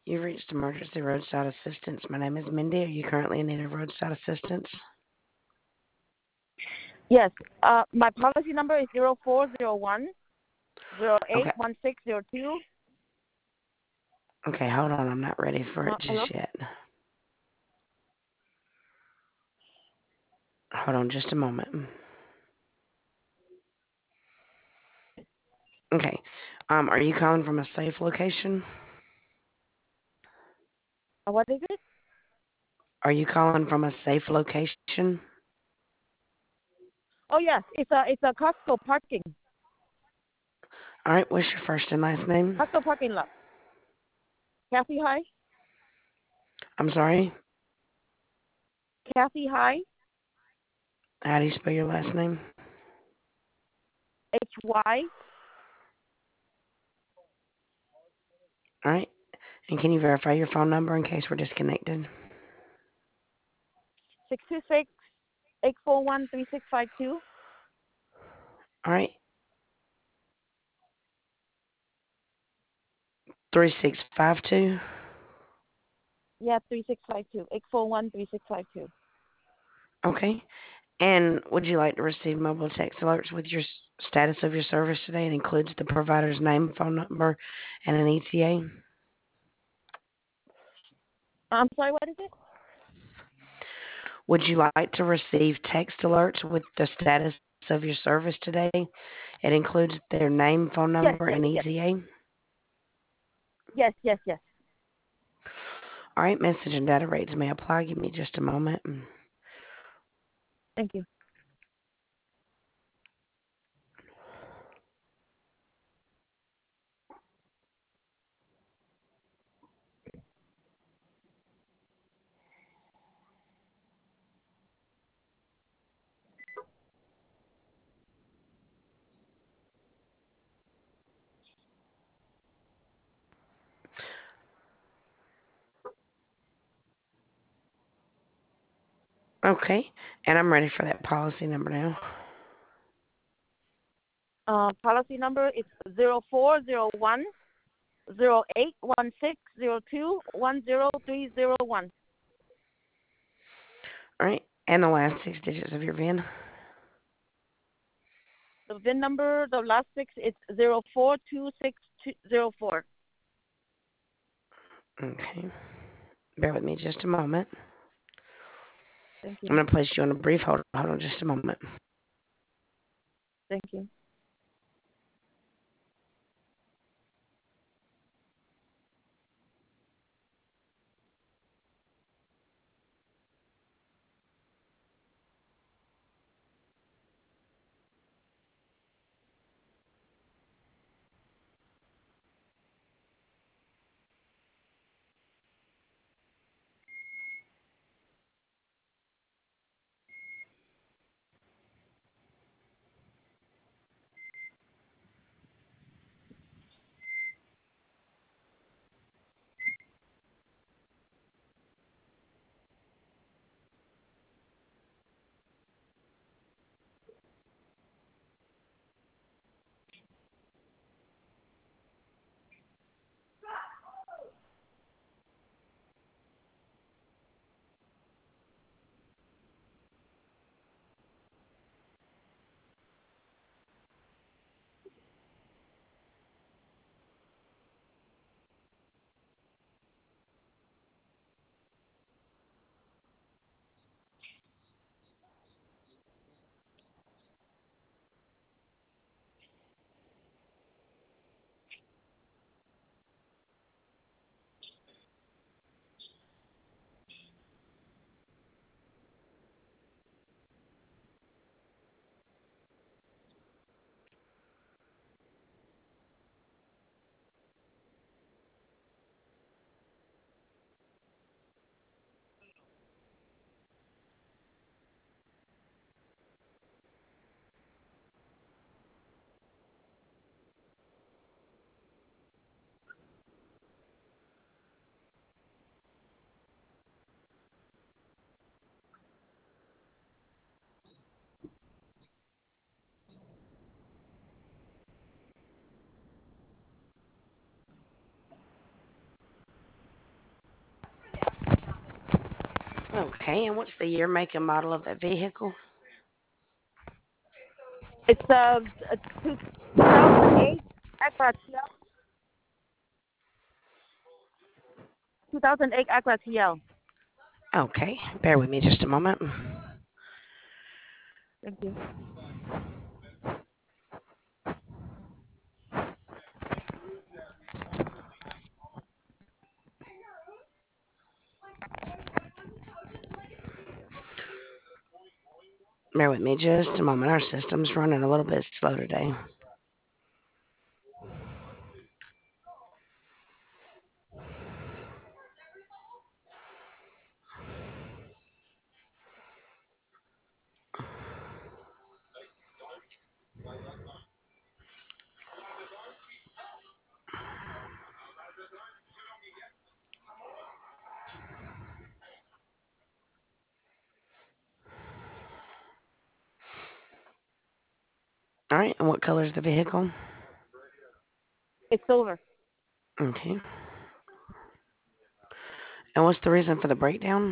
You've reached emergency roadside assistance. My name is Mindy. Are you currently in need of roadside assistance? Yes. My policy number is 0401 Okay. 081602. Okay, hold on. I'm not ready for it Hello? just yet. Hold on just a moment. Okay. Are you calling from a safe location? What is it? Are you calling from a safe location? Oh yes, it's a Costco parking. All right. What's your first and last name? Costco parking lot. Kathy High. I'm sorry. Kathy High. How do you spell your last name? HY. All right. And can you verify your phone number in case we're disconnected? 626 841 3652. All right. 3652. Yeah, 3652. 841 3652. Okay. And would you like to receive mobile text alerts with your status of your service today? It includes the provider's name, phone number, and an ETA. I'm sorry, what is it? Would you like to receive text alerts with the status of your service today? It includes their name, phone Yes, number, yes, and yes. ETA. Yes, yes, yes. All right, message and data rates may apply. Give me just a moment. Thank you. Okay, and I'm ready for that policy number now. Policy number is 0401 081602 10301. All right, and the last 6 digits of your VIN. The VIN number, the last six, it's 042604. Okay, bear with me just a moment. Thank I'm you. going to place you on a brief hold. Hold on just a moment. Thank you. Okay, and what's the year, make, and model of that vehicle? It's a 2008 Acura TL. 2008 Acura TL. Okay, bear with me just a moment. Thank you. Bear with me just a moment. Our system's running a little bit slow today. All right, and what color is the vehicle? It's silver. Okay, and what's the reason for the breakdown?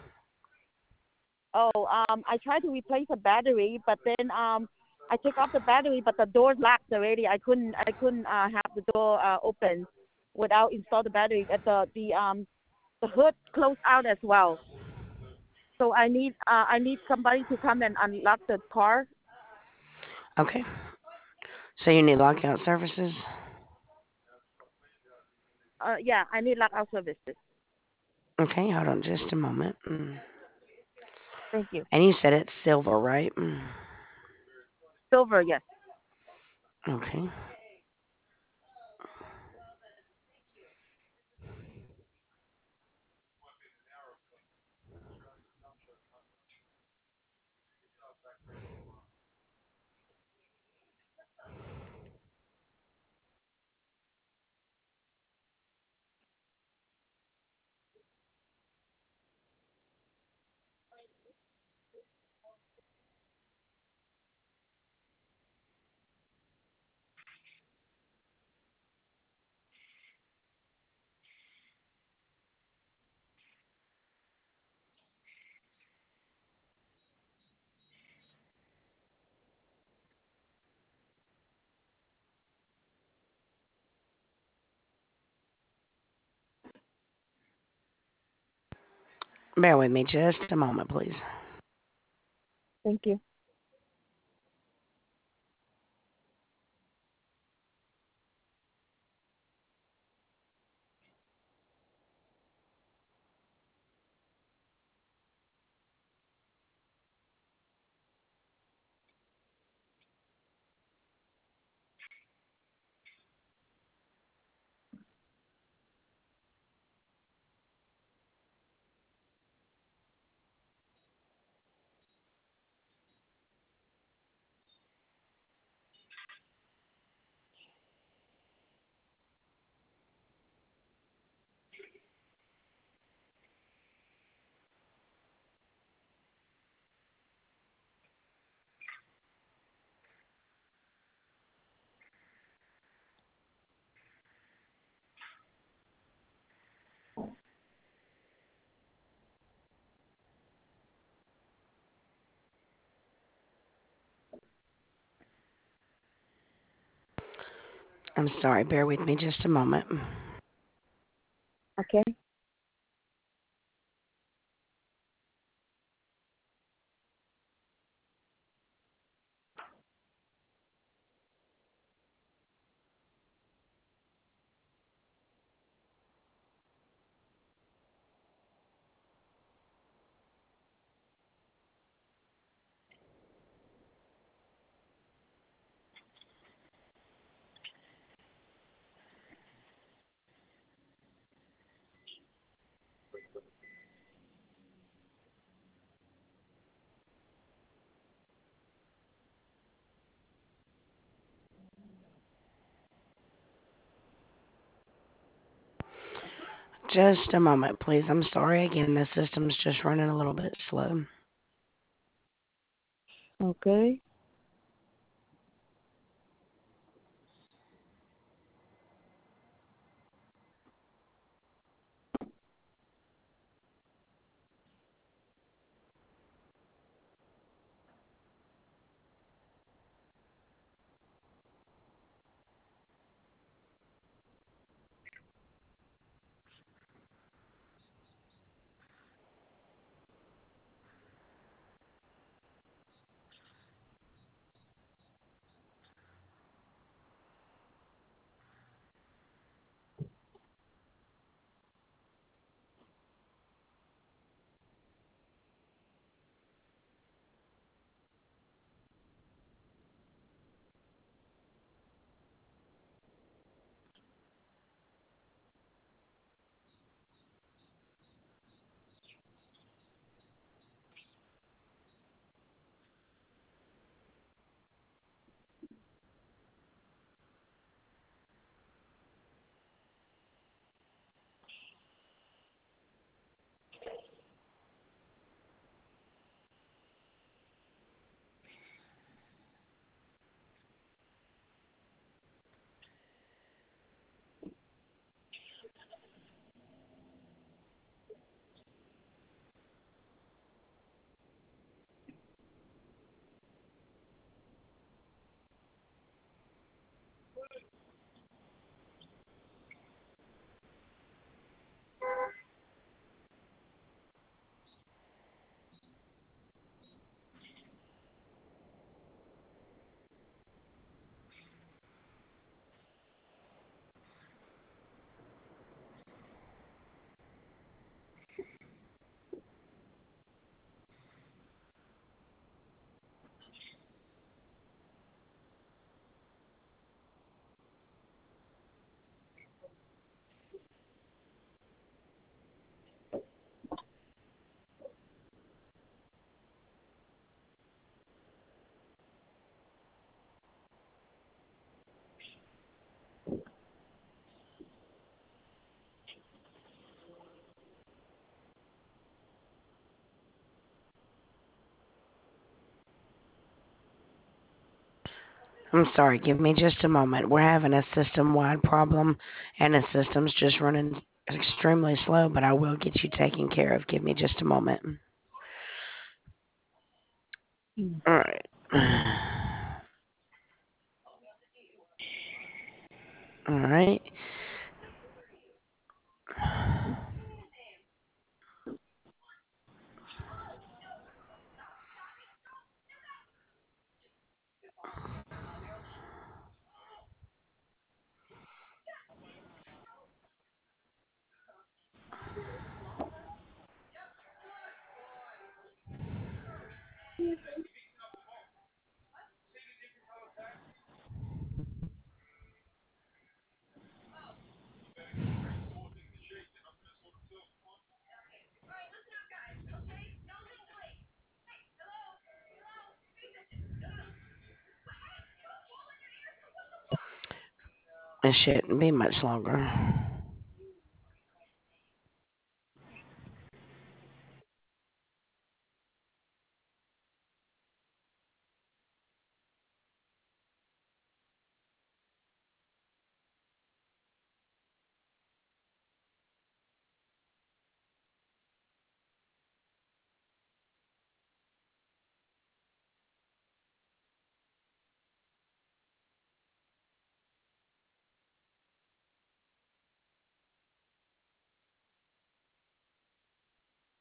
Oh, I tried to replace the battery, but then I take off the battery, but the door locked already. I couldn't have the door open without install the battery. The hood closed out as well. So I need somebody to come and unlock the car. Okay, so you need lockout services? Yeah, I need lockout services. Okay, hold on just a moment. Thank you. And you said it's silver, right? Silver, yes. Okay, bear with me just a moment, please. Thank you. I'm sorry, bear with me just a moment. Okay. Just a moment, please. I'm sorry again. The system's just running a little bit slow. Okay. I'm sorry, give me just a moment. We're having a system-wide problem, and the system's just running extremely slow, but I will get you taken care of. Give me just a moment. Mm. All right. All right. It shouldn't be much longer.